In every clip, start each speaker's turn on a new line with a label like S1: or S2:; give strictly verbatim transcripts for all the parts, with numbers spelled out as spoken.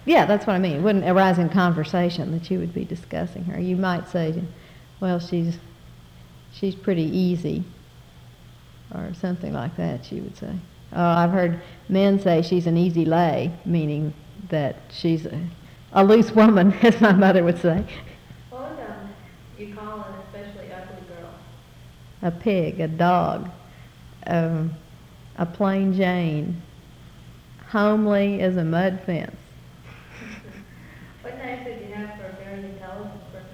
S1: Yeah, that's what I mean. It wouldn't arise in conversation that you would be discussing her. You might say, well, she's she's pretty easy, or something like that, she would say. Oh, I've heard men say she's an easy lay, meaning that she's a, a loose woman, as my mother would say.
S2: What would um, you call an especially ugly girl?
S1: A pig, a dog, um, a plain Jane, homely as a mud fence.
S2: What names would you have for a very intelligent person?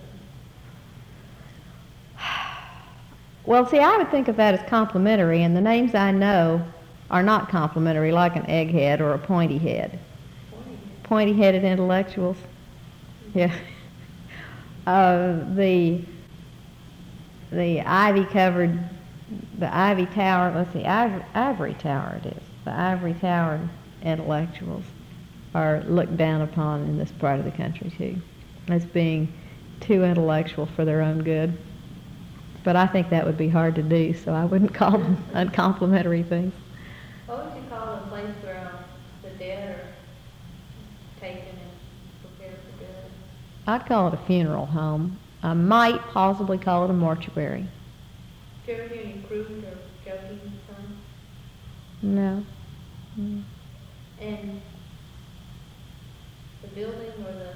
S1: Well, see, I would think of that as complimentary, and the names I know are not complimentary, like an egghead or a pointy head. Pointy-headed intellectuals. Yeah. Uh, the the ivy-covered, the ivy tower, let's see, ivory, ivory tower it is. The ivory tower intellectuals are looked down upon in this part of the country, too, as being too intellectual for their own good. But I think that would be hard to do, so I wouldn't call them uncomplimentary things.
S2: What would you call a place where um, the dead are taken and prepared for burial?
S1: I'd call it a funeral home. I might possibly call it a mortuary.
S2: Did you ever hear any crude or joking songs?
S1: No. Mm.
S2: And the building or the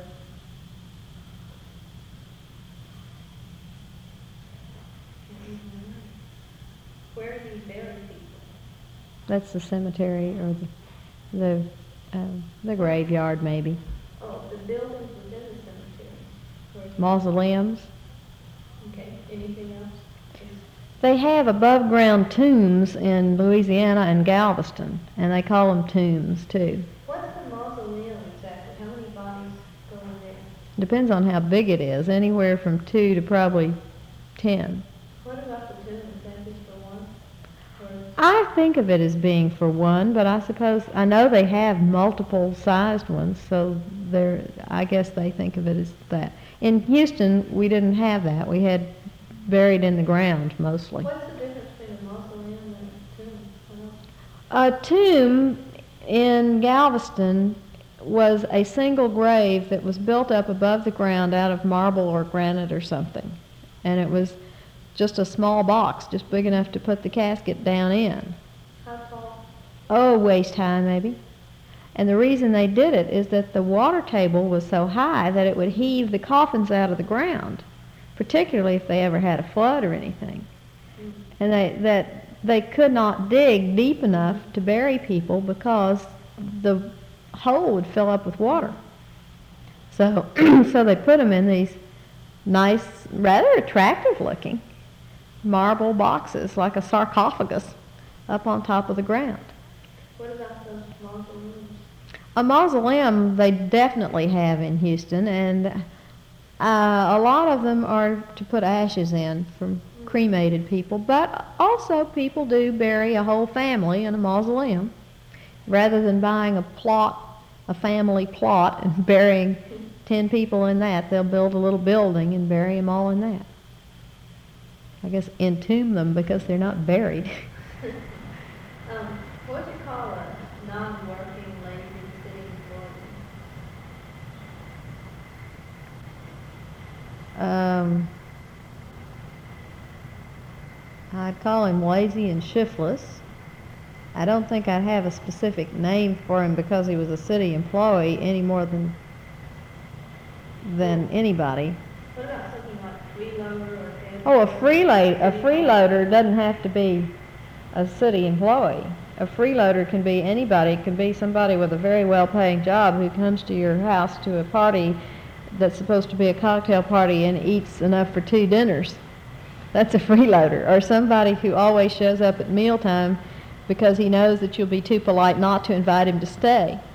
S2: where do you bury people?
S1: That's the cemetery or the the um, the graveyard, maybe.
S2: Oh, the buildings within the cemetery. Where's
S1: Mausoleums.
S2: Okay. Anything else?
S1: They have above ground tombs in Louisiana and Galveston, and they call them tombs too.
S2: What's the mausoleum exactly? How many bodies go in there?
S1: Depends on how big it is, anywhere from two to probably ten.
S2: What about the tomb? Is that just for one? Or
S1: I think of it as being for one, but I suppose, I know they have multiple sized ones, so they're, I guess they think of it as that. In Houston, we didn't have that. We had buried in the ground mostly.
S2: what's the difference between a mausoleum and a tomb?
S1: A tomb in Galveston was a single grave that was built up above the ground out of marble or granite or something. And it was just a small box, just big enough to put the casket down in.
S2: How tall?
S1: Oh, waist high maybe. And the reason they did it is that the water table was so high that it would heave the coffins out of the ground, particularly if they ever had a flood or anything.
S2: Mm-hmm.
S1: And they, that they could not dig deep enough to bury people because the hole would fill up with water. So, so they put them in these nice, rather attractive looking marble boxes, like a sarcophagus, up on top of the ground.
S2: What about those mausoleums?
S1: A mausoleum they definitely have in Houston, and uh, a lot of them are to put ashes in from cremated people, but also people do bury a whole family in a mausoleum. Rather than buying a plot, a family plot, and burying ten people in that, they'll build a little building and bury them all in that. I guess entomb them because they're not buried.
S2: um, what would you call a non-working, lazy city employee?
S1: Um, I'd call him lazy and shiftless. I don't think I'd have a specific name for him because he was a city employee any more than than anybody.
S2: What about something like freeloader or
S1: Oh, a freeloader, a freeloader doesn't have to be a city employee. A freeloader can be anybody. It can be somebody with a very well-paying job who comes to your house to a party that's supposed to be a cocktail party and eats enough for two dinners. That's a freeloader. Or somebody who always shows up at mealtime because he knows that you'll be too polite not to invite him to stay.